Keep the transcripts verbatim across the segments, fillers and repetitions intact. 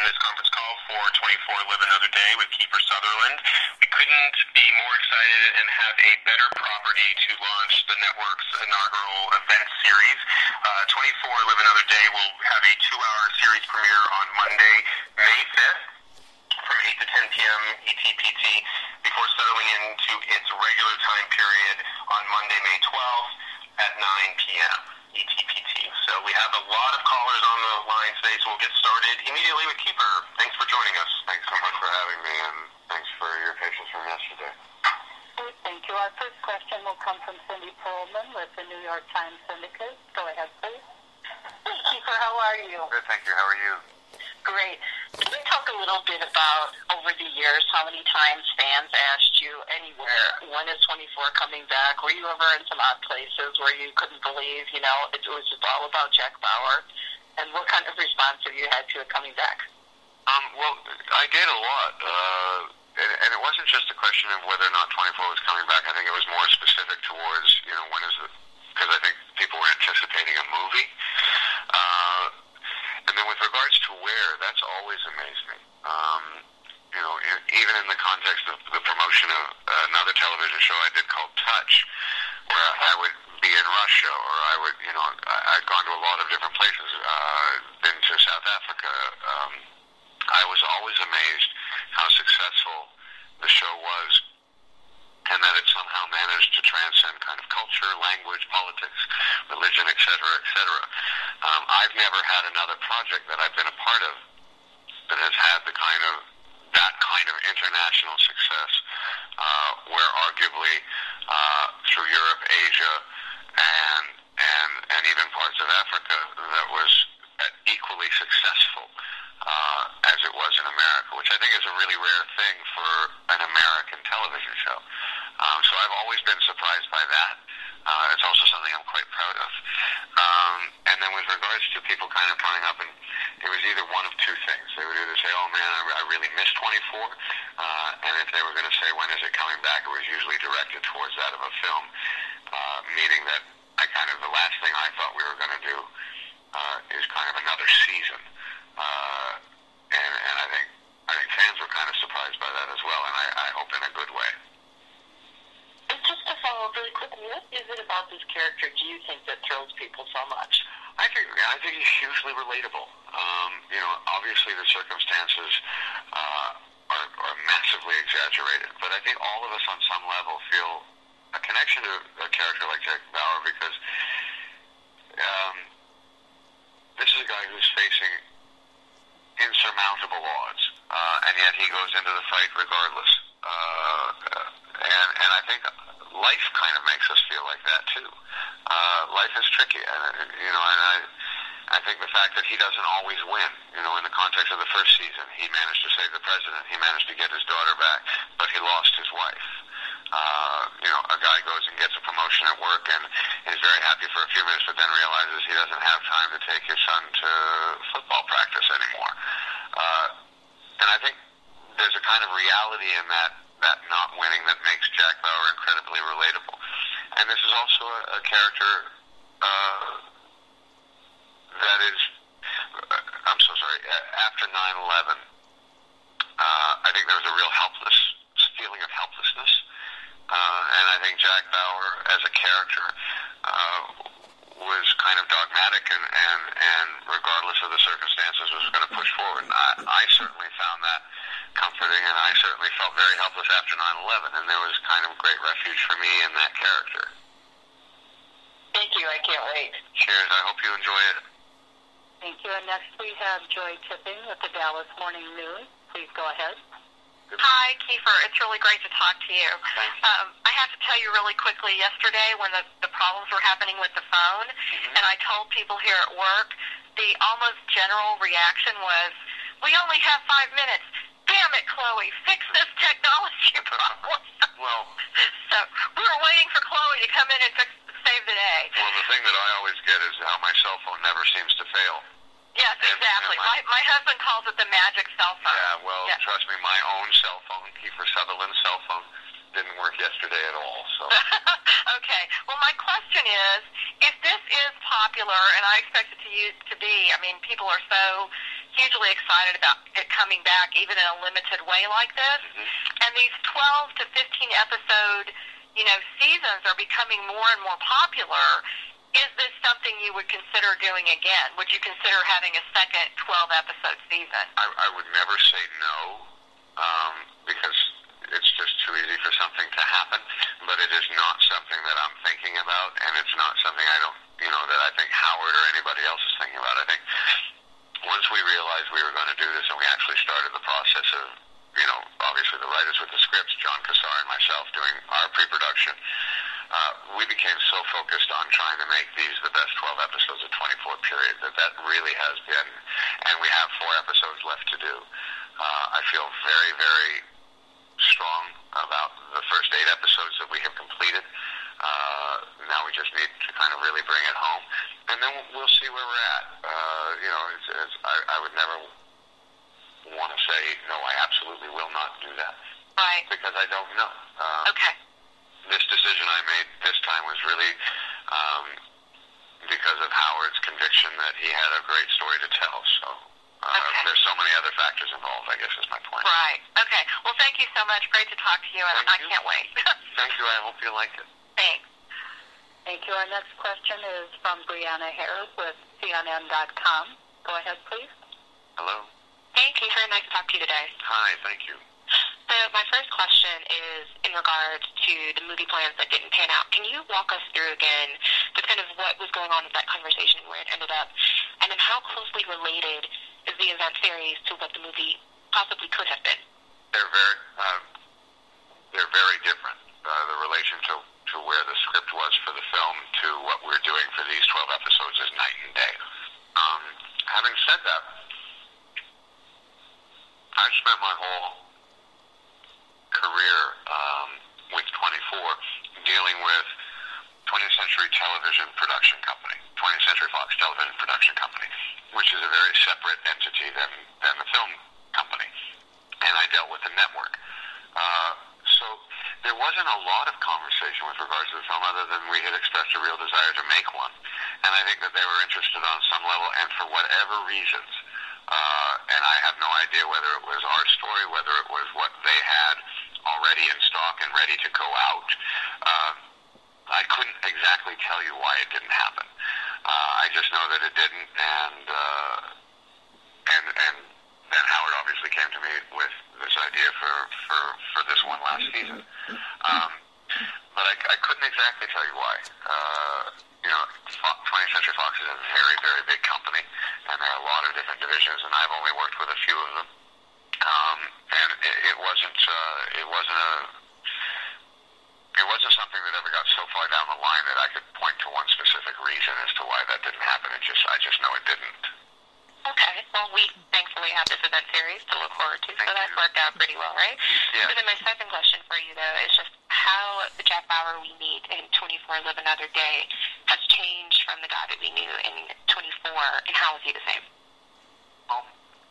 this conference call for twenty-four Live Another Day with Kiefer Sutherland. We couldn't be more excited and have a better property to launch the network's inaugural event series. Uh, twenty-four Live Another Day will have a two-hour series premiere on Monday, May fifth, from eight to ten p.m. E T P T, before settling into its regular time period on Monday, May twelfth at nine p.m. E T P T. So we have a lot of callers on the line today, so we'll get started immediately with Kiefer. Thanks for joining us. Thanks so much for having me, and thanks for your patience from yesterday. Thank you. Our first question will come from Cindy Pearlman with the New York Times Syndicate. Go ahead, please. Hey, Kiefer, how are you? Good, thank you. How are you? Great. Can we talk a little bit about, over the years, how many times fans asked you anywhere, when is twenty-four coming back? Were you ever in some odd places where you couldn't believe, you know, it was just all about Jack Bauer? And what kind of response have you had to it coming back? Um, well, I did a lot. Uh, and, and it wasn't just a question of whether or not twenty-four was coming back. I think it was more specific towards, you know, when is it? Because I think people were anticipating a movie. Uh, And then with regards to where, that's always amazed me. Um, you know, even in the context of the promotion of another television show I did called Touch, where I would be in Russia, or I would, you know, I'd gone to a lot of different places, uh, been to South Africa. Um, I was always amazed how successful the show was, and that it somehow managed to transcend kind of culture, language, politics, religion, et cetera, et cetera. Um, I've never had another project that I've been a part of that has had the kind of, that kind of international success, uh, where arguably, uh, through Europe, Asia, and, and, and even parts of Africa, that was equally successful, uh, as it was in America, which I think is a really rare thing for an American television show. Um, so I've always been surprised by that. Uh, it's also something I'm quite proud of. Um, and then with regards to people kind of coming up, and it was either one of two things. They would either say, oh man, I, I really miss twenty-four, uh, and if they were going to say, when is it coming back, it was usually directed towards that of a film, uh, meaning that I kind of, the last thing I thought we were going to do uh, is kind of another season. Uh, and, and I think I think fans were kind of surprised by that as well, and I, I hope in a good way. And just to follow up really quickly, what is it about this character do you think that thrills people so much? I think I think he's hugely relatable. Um, you know, obviously the circumstances uh, are, are massively exaggerated, but I think all of us on some level feel a connection to a character like Jack Bauer, because um, this is a guy who's facing insurmountable odds, uh, and yet he goes into the fight regardless. Uh, and and I think life kind of makes us feel like that too. Uh, life is tricky, and you know, and I I think the fact that he doesn't always win. You know, in the context of the first season, he managed to save the president, he managed to get his daughter back, but he lost his wife. Uh, you know, a guy goes and gets a promotion at work and is very happy for a few minutes, but then realizes he doesn't have time to take his son to football practice anymore. Uh, and I think there's a kind of reality in that, that not winning that makes Jack Bauer incredibly relatable. And this is also a, a character uh, that is, uh, I'm so sorry, after nine eleven, uh, I think there was a real helpless feeling of helplessness. Uh, and I think Jack Bauer, as a character, uh, was kind of dogmatic and, and, and regardless of the circumstances, was going to push forward. And I, I certainly found that comforting, and I certainly felt very helpless after nine eleven, and there was kind of great refuge for me in that character. Thank you. I can't wait. Cheers. I hope you enjoy it. Thank you. And next we have Joy Tipping with the Dallas Morning News. Please go ahead. Hi, Kiefer. It's really great to talk to you. Thanks. Um, I have to tell you really quickly, yesterday when the, the problems were happening with the phone, Mm-hmm. and I told people here at work, the almost general reaction was, we only have five minutes. Damn it, Chloe, fix this technology problem. Well, so we were waiting for Chloe to come in and fix, save the day. well, the thing that I always get is how my cell phone never seems to fail. Yes, exactly. My, my husband calls it the magic cell phone. Yeah, well, Yeah. trust me, my own cell phone, Kiefer Sutherland's cell phone, didn't work yesterday at all. So Okay. Well, my question is, if this is popular, and I expect it to, use, to be, I mean, people are so hugely really excited about it coming back, even in a limited way like this. Mm-hmm. And these twelve to fifteen episode, you know, seasons are becoming more and more popular. Is this something you would consider doing again? Would you consider having a second twelve episode season? I, I would never say no, um, because it's just too easy for something to happen. But it is not something that I'm thinking about, and it's not something I don't, you know, that I think Howard or anybody else is thinking about. I think once we realized we were going to do this, and we actually started the process of, you know, obviously the writers with the scripts, John Cassar and myself doing our pre-production, uh, we became so focused on trying to make these the best twelve episodes of twenty-four period that that really has been, and we have four episodes left to do. Uh, I feel very, very strong about the first eight episodes that we have completed. Uh, now we just need to kind of really bring it home, and then we'll see where we're at. Uh, you know, it's, it's, I, I would never want to say, no, I absolutely will not do that. Right. Because I don't know. Uh, okay. This decision I made this time was really um, because of Howard's conviction that he had a great story to tell. So uh, okay. there's so many other factors involved, I guess is my point. Right. Okay. Well, thank you so much. Great to talk to you, and Thank I you. can't wait. Thank you. I hope you like it. Thanks. Thank you. Our next question is from Brianna Hare with C N N dot com. Go ahead, please. Hello. Hey, Kiefer, nice to talk to you today. Hi, thank you. So my first question is in regards to the movie plans that didn't pan out. Can you walk us through again just kind of what was going on with that conversation, where it ended up, and then how closely related is the event series to what the movie possibly could have been? They're very, uh, they're very different. Uh, the relation to, to where the script was for the film to what we're doing for these twelve episodes is night and day. Um, having said that, I've spent my whole career um, with twenty-four dealing with twentieth Century Television Production Company, twentieth Century Fox Television Production Company, which is a very separate entity than, than the film company. And I dealt with the network. Uh, so there wasn't a lot of conversation with regards to the film other than we had expressed a real desire to make one. And I think that they were interested on some level, and for whatever reasons, uh, and I have no idea whether it was our story, whether it was what they had already in stock and ready to go out, uh, I couldn't exactly tell you why it didn't happen. Uh, I just know that it didn't, and uh, and and then Howard obviously came to me with this idea for, for, for this one last season. Um, but I, I couldn't exactly tell you why. Uh, you know, twentieth Century Fox is a very, very big company, and there are a lot of different divisions, and I've only worked with a few of them. Um, and it, it wasn't, uh, it wasn't a, it wasn't something that ever got so far down the line that I could point to one specific reason as to why that didn't happen. It just, I just know it didn't. Okay. Well, we thankfully have this event series to look forward to, so that's worked out pretty well, right? Yeah. So then my second question for you, though, is just how the Jack Bauer we meet in twenty-four Live Another Day has changed from the guy that we knew in twenty-four, and how is he the same? Well,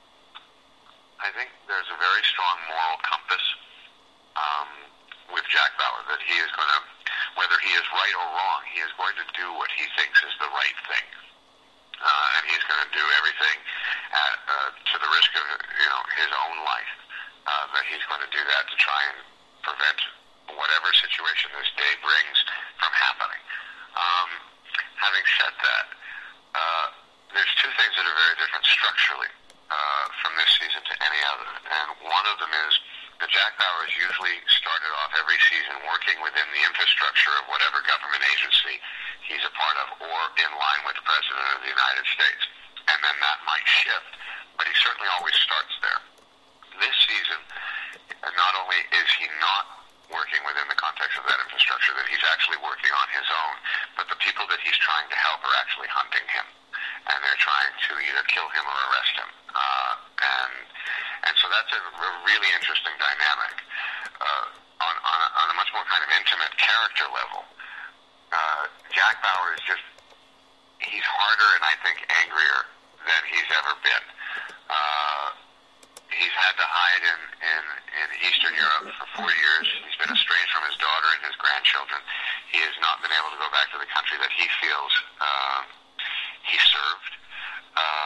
I think there's a very strong moral compass um, with Jack Bauer that he is going to, whether he is right or wrong, he is going to do what he thinks is the right thing. Uh, and he's going to do everything at, uh, to the risk of, you know, his own life, uh, that he's going to do that to try and prevent whatever situation this day brings from happening. Um, having said that, uh, there's two things that are very different structurally uh, from this season to any other. And one of them is that Jack Bauer is usually started off every season working within the infrastructure of whatever government agency he's a part of, or in line with the President of the United States. And then that might shift, but he certainly always starts there. This season, not only is he not working within the context of that infrastructure, that he's actually working on his own, but the people that he's trying to help are actually hunting him, and they're trying to either kill him or arrest him. Uh, and and so that's a, a really interesting dynamic. Uh, on, on, a, on a much more kind of intimate character level, uh, Jack Bauer is just, he's harder and I think angrier than he's ever been. Uh, he's had to hide in, in, in Eastern Europe for four years. He's been estranged from his daughter and his grandchildren. He has not been able to go back to the country that he feels uh, he served. Uh,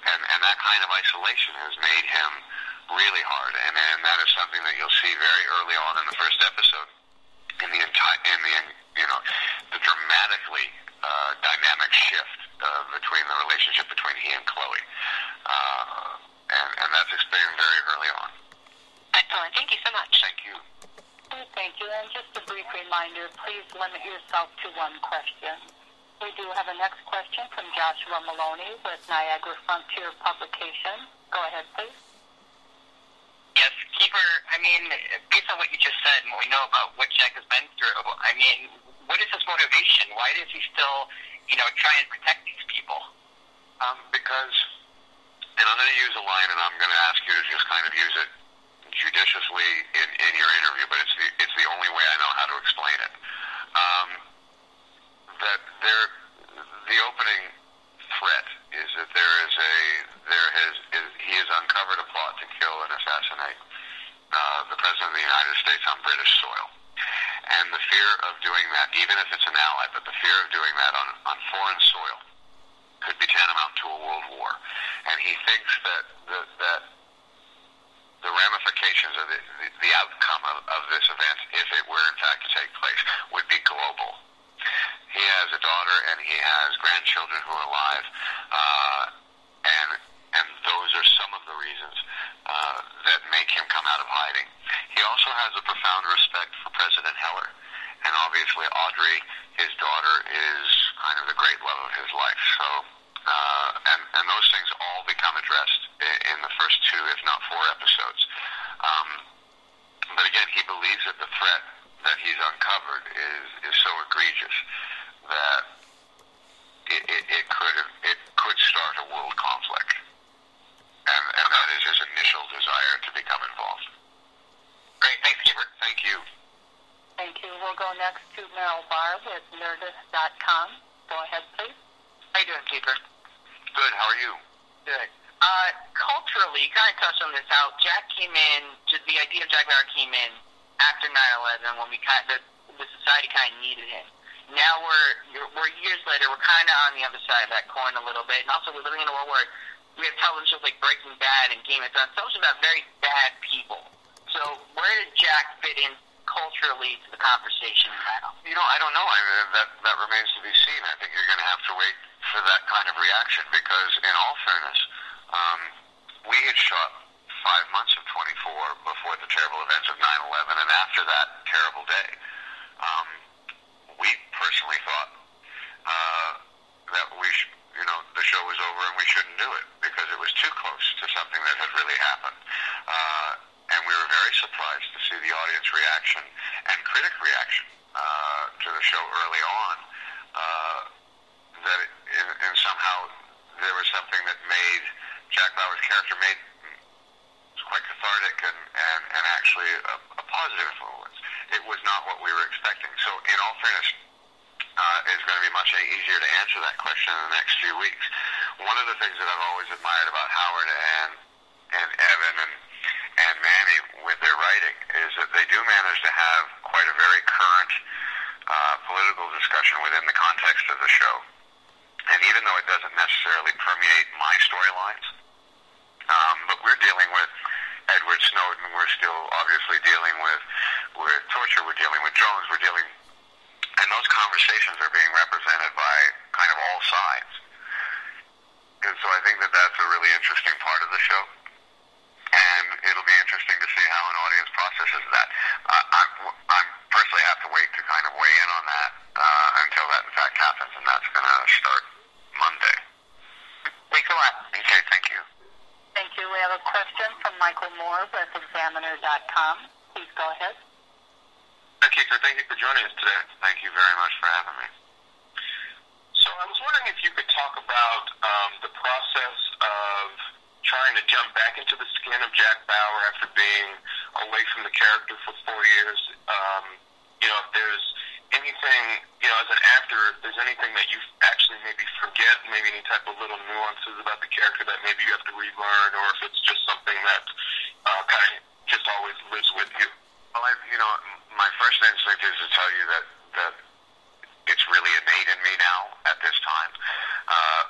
and, and that kind of isolation has made him really hard, and, and that is something that you'll see very early on in the first episode, in the entire, in the, you know, the dramatically uh, dynamic shift uh, between the relationship between he and Chloe, uh, and, and that's explained very early on. Excellent. Thank you so much. Thank you. Thank you. And just a brief reminder, please limit yourself to one question. We do have a next question from Joshua Maloney with Niagara Frontier Publications. Go ahead, please. Yes, Keeper, I mean, based on what you just said and what we know about what Jack has been through, I mean, what is his motivation? Why does he still, you know, try and protect these people? Um, because, and I'm going to use a line, and I'm going to ask you to just kind of use it judiciously in, in your interview, but it's the, it's the only way I know how to explain it. Um, that there, the opening threat is that there is a, there has, is, he has uncovered a plot to kill and assassinate uh, the President of the United States on British soil. And the fear of doing that, even if it's an ally, but the fear of doing that on, on foreign soil could be tantamount to a world war. And he thinks that the, that the ramifications of the, the, the outcome of, of this event, if it were in fact to take place, would be global. He has a daughter and he has grandchildren who are alive, uh, and and those are some of the reasons uh, that make him come out of hiding. He also has a profound respect for President Heller, and obviously Audrey, his daughter, is kind of the great love of his life. So, uh, and and those things all become addressed in, in the first two, if not four episodes. Um, but again, he believes that the threat that he's uncovered is is so egregious that it, it, it could it could start a world conflict, and and that is his initial desire to become involved. Great, thanks, Keeper. Thank you. Thank you. We'll go next to Meryl Barr with Nerdist dot com. Go ahead, please. How you doing, Keeper? Good. How are you? Good. Uh, culturally, you kind of touched on this. How Jack came in, just the idea of Jack Bauer came in after nine eleven, when we kind of, the, the society kind of needed him. Now we're we're years later. We're kind of on the other side of that coin a little bit, and also we're living in a world where we have television shows like Breaking Bad and Game of Thrones, television about very bad people. So where did Jack fit in culturally to the conversation now? You know, I don't know. I mean, that that remains to be seen. I think you're going to have to wait for that kind of reaction because, in all fairness, um, we had shot five months of twenty-four before the terrible events of nine eleven, and after that terrible day. Um, we personally thought uh, that we, sh- you know, the show was over and we shouldn't do it because it was too close to something that had really happened. Uh, and we were very surprised to see the audience reaction and critic reaction uh, to the show early on. Uh, that it, in, in somehow there was something that made Jack Bauer's character made quite cathartic and, and, and actually a, a positive influence. It was not what we were expecting. So in all fairness, uh, it's going to be much easier to answer that question in the next few weeks. One of the things that I've always admired about Howard and and Evan and, and Manny with their writing is that they do manage to have quite a very current uh, political discussion within the context of the show. And even though it doesn't necessarily permeate my storylines, um, but we're dealing with Edward Snowden, we're still obviously dealing with, with torture, we're dealing with drones, we're dealing, and those conversations are being represented by kind of all sides. And so I think that that's a really interesting part of the show, and it'll be interesting to see how an audience processes that. Uh, I'm, I'm personally have to wait to kind of weigh in on that uh, until that in fact happens, and that's going to start Monday. Thanks a lot. Okay, thank you. Thank you. We have a question from Michael Moore with Examiner dot com. Please go ahead. Hi, Keeper. Thank you for joining us today. Thank you very much for having me. So I was wondering if you could talk about um, the process of trying to jump back into the skin of Jack Bauer after being away from the character for four years. Um, you know, if there's anything, you know, as an actor, if there's anything that you actually maybe forget, maybe any type of little nuances about the character that maybe you have to relearn, or if it's just something that uh, kind of just always lives with you. Well, I, you know, my first instinct is to tell you that, that it's really innate in me now at this time. Uh, but it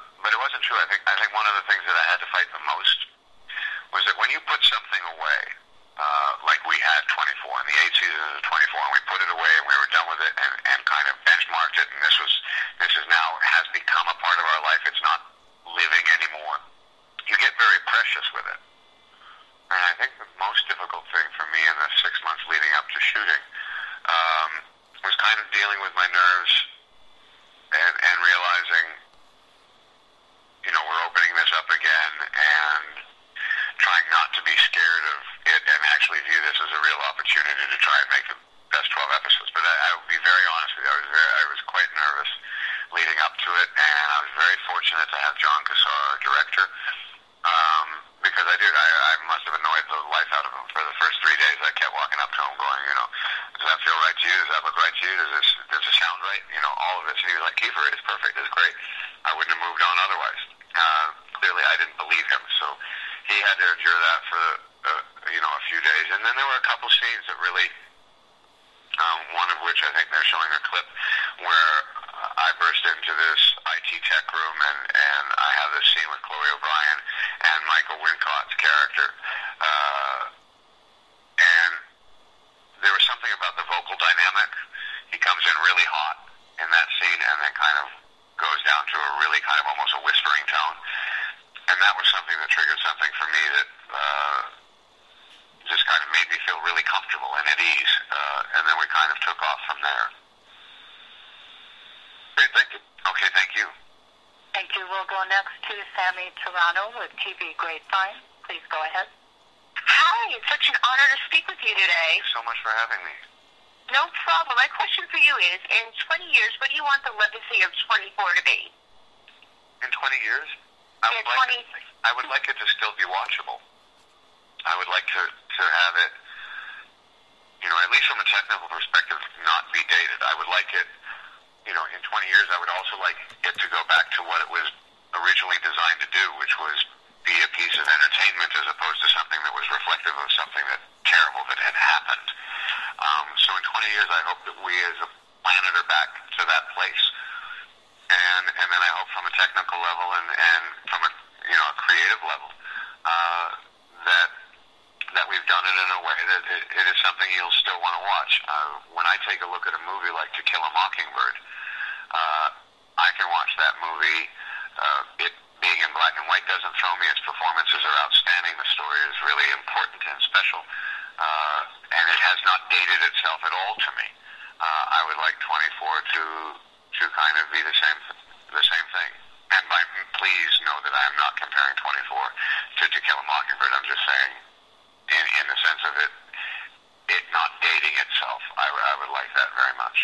wasn't true. I think I think one of the things that I had to fight the most was that when you put something away, uh, like we had twenty-four, and the eight seasons of twenty-four, and we put it away, and we were done with it, and, and kind of benchmarked it, and this was this is now has become a part of our life. It's not living anymore. You get very precious with it. And I think the most difficult thing for me in the six months leading up to shooting um, was kind of dealing with my nerves and, and realizing, you know, we're opening this up again and trying not to be scared of it and actually view this as a real opportunity to try and make the best twelve episodes. But I, I will be very honest with you, I was very, I was quite nervous leading up to it, and I was very fortunate to have John Cassar, our director, um, because I did, I, I must have annoyed the life out of him for the first three days. I kept walking up to him going, you know, does that feel right to you? Does that look right to you? Does this, does it sound right? You know, all of this. And he was like, Kiefer, it's perfect, it's great. I wouldn't have moved on otherwise. Uh, clearly I didn't believe him, so he had to endure that for, uh, you know, a few days. And then there were a couple scenes that really, um, one of which I think they're showing a clip where uh, I burst into this I T tech room, and, and I have this scene with Chloe O'Brien and Michael Wincott's character. Uh, and there was something about the vocal dynamic. He comes in really hot in that scene and then kind of goes down to a really kind of almost a whispering tone. And that was something that triggered something for me that uh, just kind of made me feel really comfortable and at ease. Uh, and then we kind of took off from there. Great, thank you. Okay, thank you. Thank you. We'll go next to Sammy Toronto with T V Grapevine. Please go ahead. Hi, it's such an honor to speak with you today. Thank you so much for having me. No problem. My question for you is, in twenty years, what do you want the legacy of twenty-four to be? In twenty years? I would, In like twenty it, I would like it to still be watchable. I would like to, to have it, you know, at least from a technical perspective, not be dated. I would like it, you know, in twenty years, I would also like it to go back to what it was originally designed to do, which was be a piece of entertainment as opposed to something that was reflective of something that terrible that had happened. Um, so in twenty years, I hope that we as a planet are back to that place. And, and then I hope from a technical level and, and from a, you know, a creative level, uh, that, that we've done it in a way that it, it is something you'll still want to watch. Uh, when I take a look at a movie like To Kill a Mockingbird, uh, I can watch that movie, uh, it being in black and white doesn't throw me. Its performances are outstanding. The story is really important and special. Uh, and it has not dated itself at all to me. Uh, I would like twenty-four to to kind of be the same the same thing. And by please know that I'm not comparing twenty-four to To Kill a Mockingbird. I'm just saying, in in the sense of it it not dating itself. I, I would like that very much.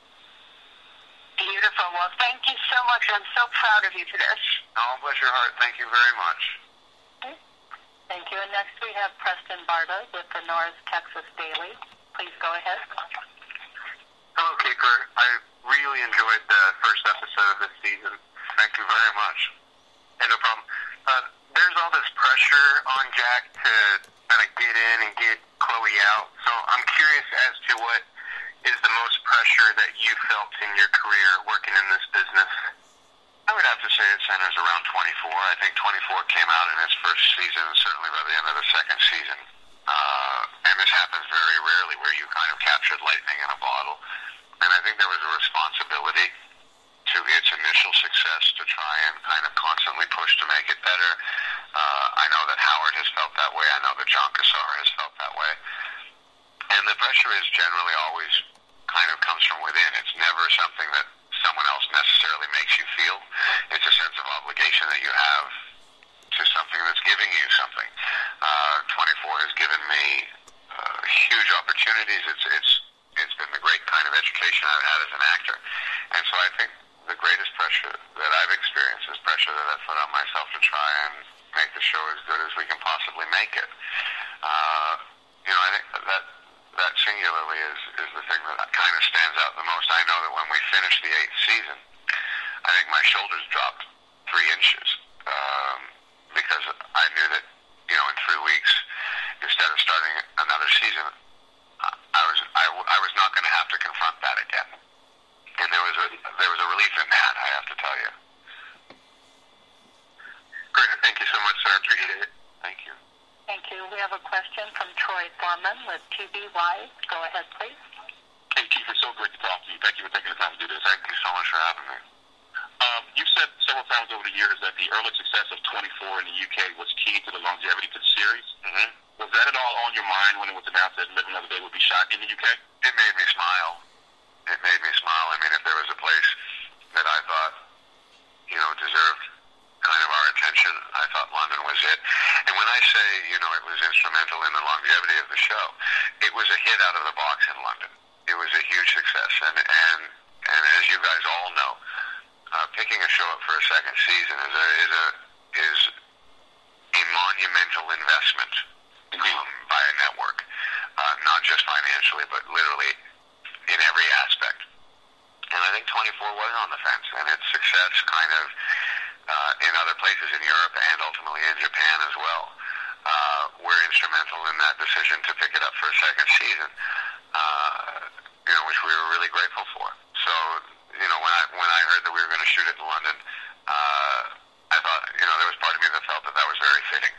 Beautiful. Well, thank you so much. I'm so proud of you for this. Oh, bless your heart. Thank you very much. Okay. Thank you. And next we have Preston Barta with the North Texas Daily. Please go ahead. Hello, Kiefer. I really enjoyed the first episode of this season. Thank you very much. Hey, no problem. Uh, there's all this pressure on Jack to kind of get in and get Chloe out. So I'm curious as to what is the most pressure that you felt in your career working in this business? I would have to say it centers around twenty-four. I think twenty-four came out in its first season, certainly by the end of the second season. Uh, and this happens very rarely where you kind of captured lightning in a bottle. And I think there was a responsibility to its initial success to try and kind of constantly push to make it better. Uh, I know that Howard has felt that way. I know that John Cassar has felt that way. And the pressure is generally always kind of comes from within. It's never something that someone else necessarily makes you feel. It's a sense of obligation that you have to something that's giving you something. Uh, twenty-four has given me uh, huge opportunities. It's it's it's been the great kind of education I've had as an actor. And so I think the greatest pressure that I've experienced is pressure that I've put on myself to try and make the show as good as we can possibly make it. Uh, you know, I think that that singularly is, is the thing that kind of stands out the most. I know that when we finished the eighth season, I think my shoulders dropped three inches um, because I knew that, you know, in three weeks, instead of starting another season, I was I, I was not going to have to confront that again, and there was a there was a relief in that, I have to tell you. Thank you so much, sir. Appreciate it. Thank you. Thank you. We have a question from Troy Thorman with T V Y. Go ahead, please. Hey, Keith, it's so great to talk to you. Thank you for taking the time to do this. Thank you so much for having me. Um, you've said several times over the years that the early success of twenty-four in the U K was key to the longevity to the series. Mm-hmm. Was that at all on your mind when it was announced that Live Another Day would be shot in the U K? It made me smile. It made me smile. I mean, if there was a place that I thought, you know, deserved kind of our attention, I thought London was it. And when I say, you know, it was instrumental in the longevity of the show, it was a hit out of the box in London. It was a huge success. And, and, and as you guys all know, uh, picking a show up for a second season is a, is a, is a monumental investment um, by a network. Uh, not just financially, but literally in every aspect. And I think twenty-four was on the fence, and its success kind of uh, in other places in Europe and ultimately in Japan as well uh, were instrumental in that decision to pick it up for a second season, uh, you know, which we were really grateful for. So, you know, when I when I heard that we were going to shoot it in London, uh, I thought, you know, there was part of me that felt that that was very fitting.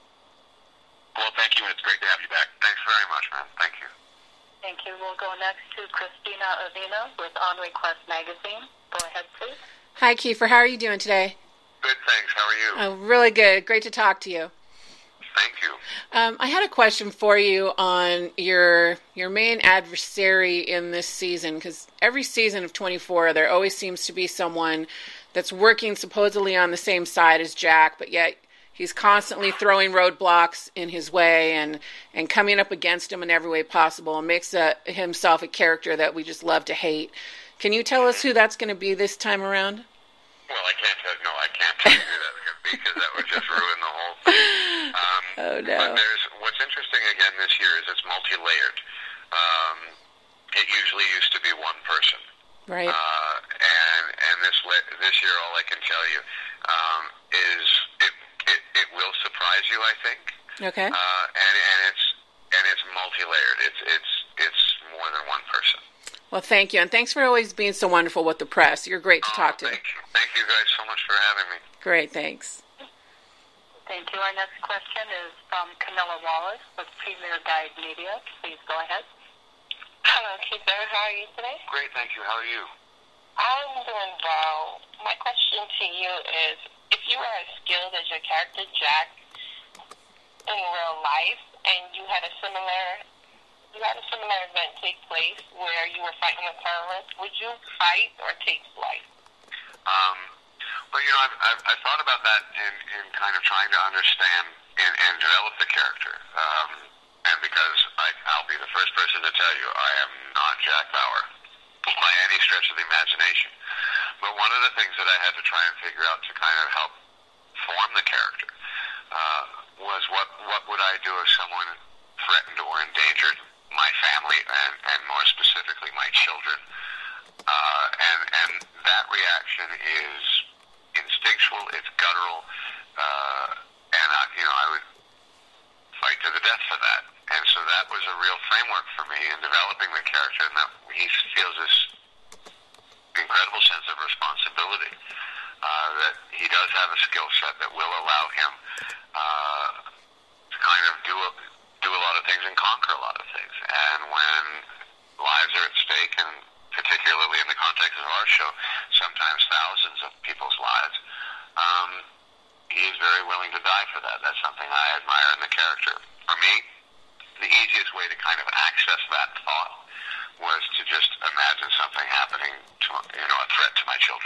Well, thank you, and it's great to have you back. Thanks very much, man. Thank you. Thank you. We'll go next to Christina Avina with On Request Magazine. Go ahead, please. Hi, Kiefer. How are you doing today? Good, thanks. How are you? Oh, really good. Great to talk to you. Thank you. Um, I had a question for you on your your main adversary in this season, because every season of twenty-four, there always seems to be someone that's working supposedly on the same side as Jack, but yet he's constantly throwing roadblocks in his way and, and coming up against him in every way possible, and makes a, himself a character that we just love to hate. Can you tell us who that's going to be this time around? Well, I can't tell. No, I can't tell you who that's going to be, because that would just ruin the whole thing. Um, oh no! But there's what's interesting again this year is it's multi-layered. Um, it usually used to be one person, right? Uh, and and this this year, all I can tell you um, is it, it it will surprise you. I think. Okay. Uh, and and it's and it's multi-layered. It's it's it's more than one person. Well, thank you, and thanks for always being so wonderful with the press. You're great to oh, talk to. Thank you. Thank you guys so much for having me. Great, thanks. Thank you. Our next question is from Camilla Wallace with Premier Guide Media. Please go ahead. Hello, Keither. How are you today? Great, thank you. How are you? I'm doing well. My question to you is, if you were as skilled as your character Jack in real life, and you had a similar you had a similar event take place where you were fighting a terrorist, would you fight or take flight? Um, well, you know, I've, I've, I've thought about that in, in kind of trying to understand and, and develop the character. Um, and because I, I'll be the first person to tell you, I am not Jack Bauer by any stretch of the imagination. But one of the things that I had to try and figure out to kind of help form the character uh, was what, what would I do if someone threatened or endangered my family, and, and more specifically my children. Uh, and, and that reaction is instinctual, it's guttural, uh, and I, you know, I would fight to the death for that. And so that was a real framework for me in developing the character, and that he feels this incredible sense of responsibility, uh, that he does have a skill set that will allow him uh, to kind of do a do a lot of things and conquer a lot of things. And when lives are at stake, and particularly in the context of our show, sometimes thousands of people's lives, um, he is very willing to die for that. That's something I admire in the character. For me, the easiest way to kind of access that thought was to just imagine something happening to, you know, a threat to my children.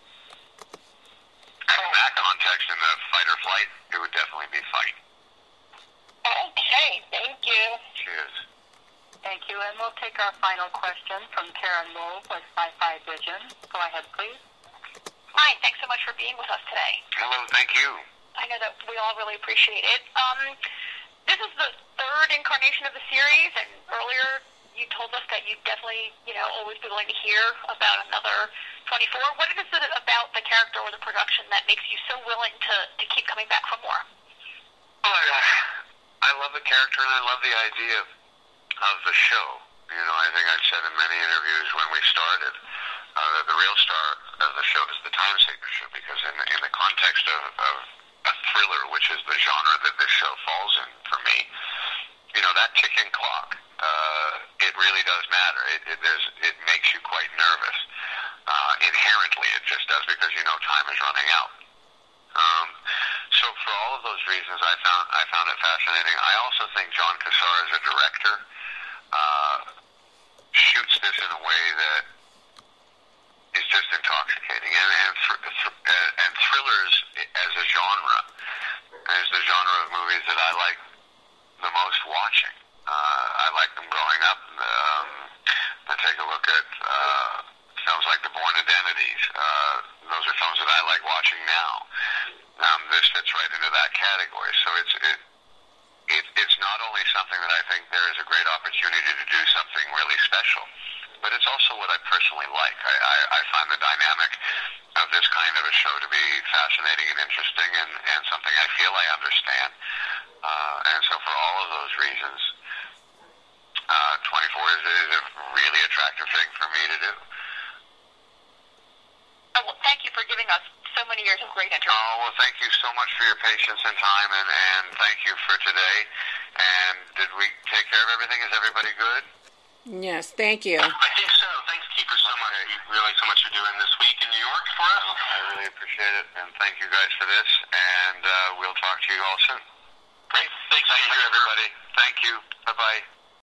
And in that context, in the fight or flight, it would definitely be fight. Okay, thank you. Cheers. Thank you. And we'll take our final question from Karen Moore with Sci-Fi Vision. Go ahead, please. Hi, thanks so much for being with us today. Hello, thank you. I know that we all really appreciate it. Um, this is the third incarnation of the series, and earlier you told us that you'd definitely, you know, always be willing to hear about another twenty-four. What is it about the character or the production that makes you so willing to, to keep coming back for more? Well, I, I love the character, and I love the idea of the show. You know, I think I've said in many interviews when we started uh, that the real star of the show is the Time Signature, because in, in the context of, of a thriller, which is the genre that this show falls in for me, you know, that ticking clock, uh, it really does matter. It, it, there's, it makes you quite nervous. Uh, inherently, it just does, because you know time is running out. Um, so for all of those reasons, I found I found it fascinating. I also think John Cassar, as a director, uh, shoots this in a way that is just intoxicating. And and, th- th- and thrillers as a genre is the genre of movies that I like the most watching. Uh, I like them growing up. Um, I take a look at uh, films like The Bourne Identities. Uh, those are films that I like watching now. Um, this fits right into that category. So it's it, it it's not only something that I think there is a great opportunity to do something really special, but it's also what I personally like. I, I, I find the dynamic of this kind of a show to be fascinating and interesting, and, and something I feel I understand. Uh, and so for all of those reasons, uh, twenty-four is, is a really attractive thing for me to do. Oh, well, thank you for giving us so many years of great interviews. Oh, well, thank you so much for your patience and time, and, and thank you for today. And did we take care of everything? Is everybody good? Yes, thank you. I think so. Thanks, Keeper, so much. We realize how much you're doing this week in New York for us. I really appreciate it, and thank you guys for this, and uh, we'll talk to you all soon. Great. Thanks. Thank you, everybody. Thank you. Bye-bye.